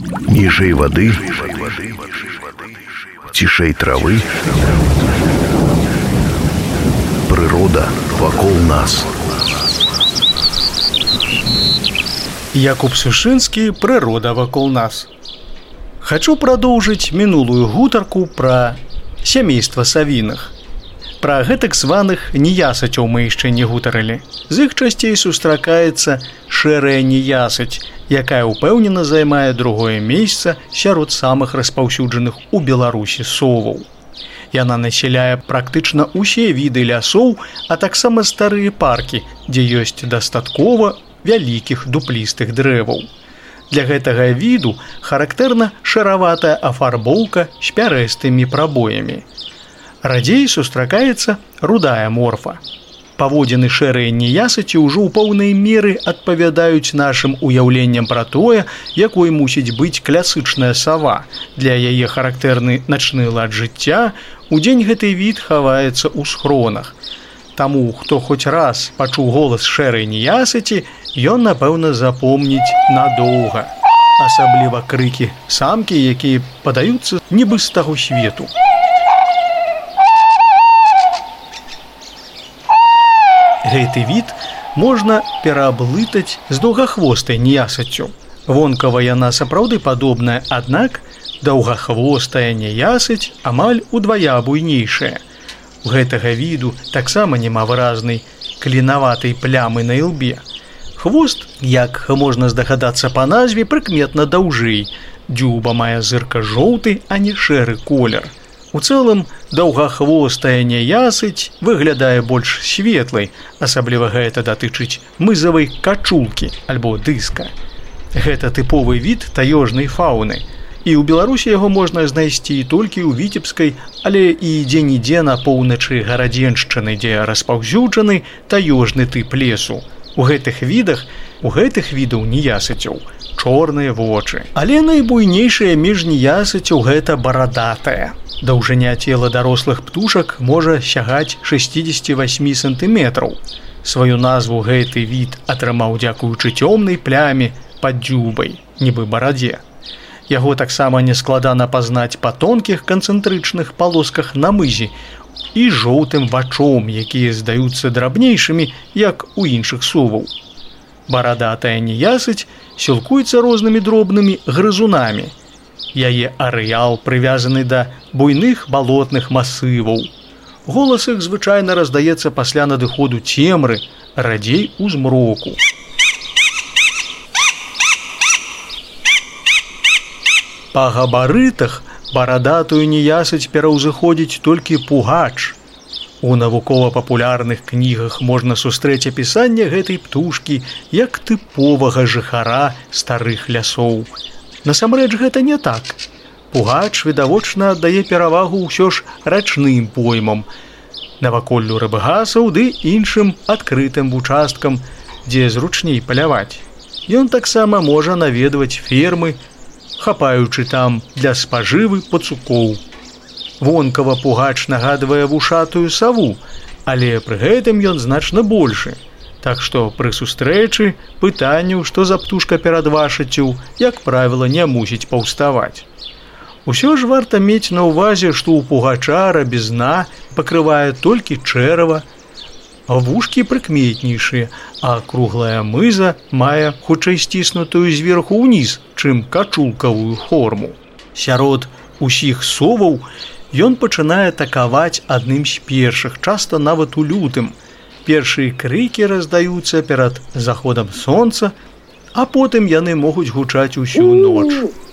Ніжэй вады, цішэй травы, прырода вакол нас. Якуб Сушынскі «Прырода вакол нас». Хачу прадоўжыць мінулую гутарку пра сямейства савіных. Пра гэтак званых неясацяў мы яшчэ не гутарылі. З іх часцей сустракаецца шэрая неясаць, якая ўпэўнена займае другое месца сярод самых распаўсюджаных у Беларусі соваў. Яна насяляе практычна ўсе віды лясоў, а таксама старыя паркі, дзе ёсць дастаткова вялікіх дуплістых дрэваў. Для гэтага віду характэрна шараватая афарбоўка з пярэстымі прабоямі. Радзей сустракаецца рудая морфа. Паводзіны шэрыя неясаці ўжо ў поўнай меры адпавядаюць нашым уяўленням пра тое, якой мусіць быць класычная сава. Для яе характэрны начны лад жыцця, удзень гэты від хаваецца ў схронах. Таму, хто хоць раз пачуў голас шэрай неясаці, ён, напэўна, запомніць надоўга. Асабліва крыкі самкі, якія падаюцца нібы з таго свету. Гэты від можна перааблытаць з доўгахвостай неясаццю. Вонкава яна сапраўды падобная, аднак доўгахвостая неясаць амаль удвая буйнейшая. У гэтага віду таксама няма выразнай клінаватай плямы на ілбе. Хвост, як можна здагадацца па назве, прыкметна даўжэй. Дзюба мае зырка-жоўты, а не шэры колер. У цэлым доўгахвостая неясаць выглядае больш светлай, асабліва гэта датычыць мызавай качулкі альбо дыска. Гэта тыповы від таёжнай фауны. І ў Беларусі яго можна знайсці толькі ў Віцебскай, але і дзе-нідзе на поўначы Гарадзеншчыны, дзе распаўсюджаны таёжны тып лесу. У гэтых відаў неясацяў чорныя вочы. Але найбуйнейшая між неясацяў гэта барадатая. Даўжыня цела дарослых птушак можа сягаць 68 сантыметраў. Сваю назву гэты від атрымаў дзякуючы цёмнай пляме пад дзюбай, нібы барадзе. Яго таксама нескладана пазнаць па тонкіх канцэнтрычных палосках на мызе і жоўтым вачом, якія здаюцца драбнейшымі, як у іншых соваў. Барадатая неясаць сілкуецца рознымі дробнымі грызунамі. Яе арэал прывязаны да буйных балотных масываў. Голас іх звычайна раздаецца пасля надыходу цемры, радзей у змроку. Па габарытах барадатую неясаць пераўзыходзіць толькі пугач. У навукова-папулярных кнігах можна сустрэць апісанне гэтай птушкі як тыповага жыхара старых лясоў. Насамрэч гэта не так. Пугач відавочна аддае перавагу ўсё ж рачным поймам, наваколлю рыбгасаў ды іншым адкрытым участкам, дзе зручней паляваць. Ён таксама можа наведваць фермы, хапаючы там для спажывы пацукоў. Вонкава пугач нагадвае вушатую саву, але пры гэтым ён значна большы. Так што пры сустрэчы пытанню, што за птушка перадбачыць, як правіла, не мусіць паўставаць. Усё ж варта мець на ўвазе, што ў пугача рабізна пакрывае толькі чэрава, вушкі прыкметнейшыя, а круглая мыза мае хутчэй сціснутую зверху ўніз, чым качулкавую форму. Сярод усіх соваў ён пачынае атакаваць адным з першых, часта нават у лютым. Першыя крыкі раздаюцца перад заходам сонца, а потым яны могуць гучаць усю ноч.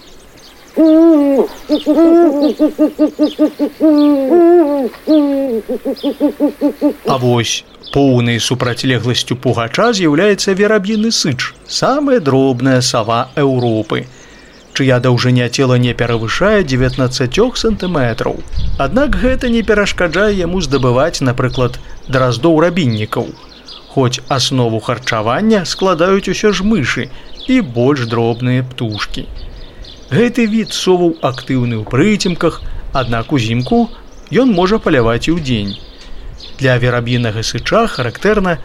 А вось поўнай супрацьлегласцю пугача з'яўляецца вераб'іны сыч, самая дробная сава Еўропы, чыя даўжыня цела не перавышае 19 сантыметраў. Аднак гэта не перашкаджае яму здабываць, напрыклад, драздоў-рабіннікаў. Хоць аснову харчавання складаюць усё ж мышы і больш дробныя птушкі. Гэты від соваў актыўны ў прыцемках, аднак узімку ён можа паляваць і ўдзень. Для вераб'інага сыча характэрна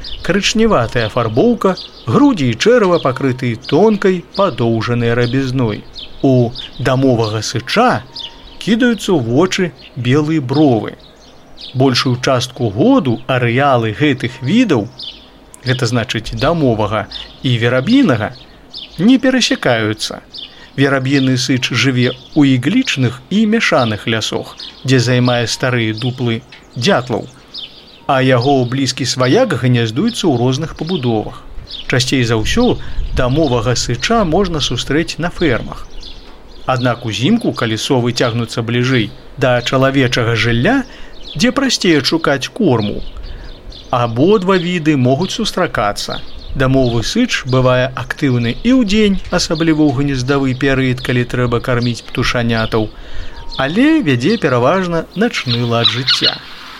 карычневатая афарбоўка, грудзі і чэрава пакрытыя тонкай падоўжанай рабізной. У дамовага сыча кідаюцца ў вочы белыя бровы. Большую частку году арэалы гэтых відаў, гэта значыць дамовага і вераб'інага, не перасякаюцца. Вераб'іны сыч жыве ў іглічных і мяшаных лясах, дзе займае старыя дуплы дятлаў, а яго блізкі сваяк гняздуецца ў розных пабудовах. Часцей за ўсё дамовага сыча можна сустрэць на фермах. Аднак узімку, калі совы цягнуцца бліжэй да чалавечага жылля, дзе прасцей адшукаць корму, абодва віды могуць сустракацца. Дамовы сыч бывае актыўны і ўдзень, асабліва ў гнездавы перыяд, калі трэба карміць птушанятаў, але вядзе пераважна начны лад жыцця.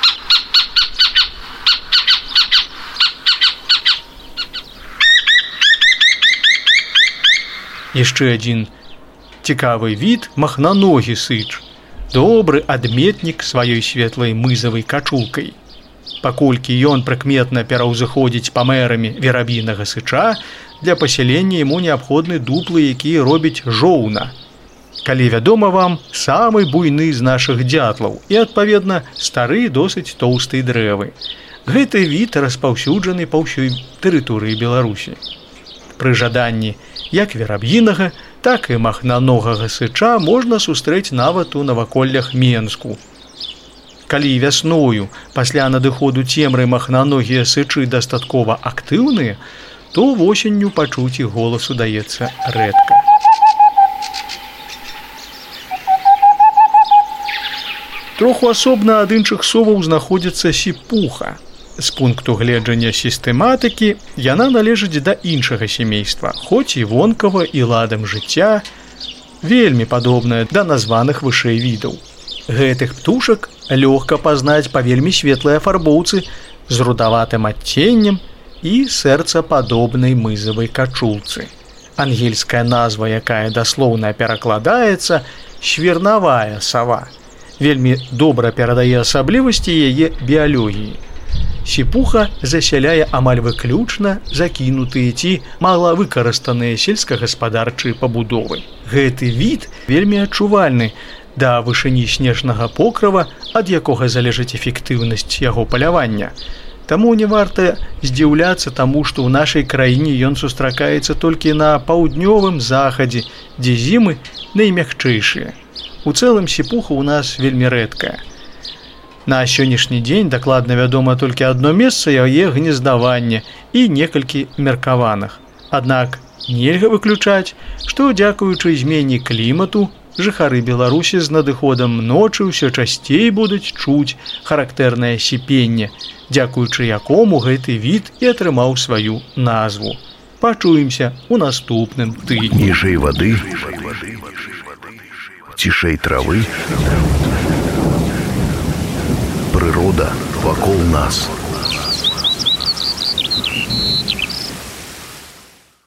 Яшчэ адзін цікавы від – махнаногі сыч, добры адметнік сваёй светлай мызавай качулкай. Паколькі ён прыкметна пераўзыходзіць памерамі вераб'інага сыча, для пасялення яму неабходны дуплы, якія робіць жоўна. Калі вядома вам, самы буйны з нашых дятлаў і, адпаведна, стары досыць тоўстыя дрэвы. Гэты від распаўсюджаны па ўсёй тэрыторыі Беларусі. Пры жаданні як вераб'інага, так і махнаногага сыча можна сустрэць нават у наваколлях Менску. Калі вясною, пасля надыходу цемры махнаногія сычы дастаткова актыўныя, то восенню пачуць іх голас удаецца рэдка. Троху асобна ад іншых соваў знаходзіцца сіпуха. З пункту гледжання сістэматыкі яна належыць да іншага сямейства, хоць і вонкава і ладам жыцця вельмі падобная да названых вышэй відаў. Гэтых птушак лёгка пазнаць па вельмі светлай афарбоўцы з рудаватым адценнем і сэрцападобнай мызавай качулцы. Ангельская назва, якая даслоўна перакладаецца «свірнавая сава», вельмі добра перадае асаблівасці яе біялогіі. Сіпуха засяляе амаль выключна закінутыя ці малавыкарыстаныя сельскагаспадарчыя пабудовы. Гэты від вельмі адчувальны да вышыні снежнага покрыва, ад якога залежыць эфектыўнасць яго палявання. Таму не варта здзіўляцца таму, што ў нашай краіне ён сустракаецца толькі на паўднёвым захадзе, дзе зімы наймягчэйшыя. У цэлым сіпуха ў нас вельмі рэдкая. На сённяшні дзень дакладна вядома толькі адно месца яе гнездавання і некалькі меркаваных. Аднак нельга выключаць, што дзякуючы змене клімату жыхары Беларусі з надыходам ночы ўсё часцей будуць чуць характэрнае сіпенне, дзякуючы якому гэты від і атрымаў сваю назву. Пачуемся ў наступным тыдні. Ніжэй вады, цішэй травы, прырода вакол нас.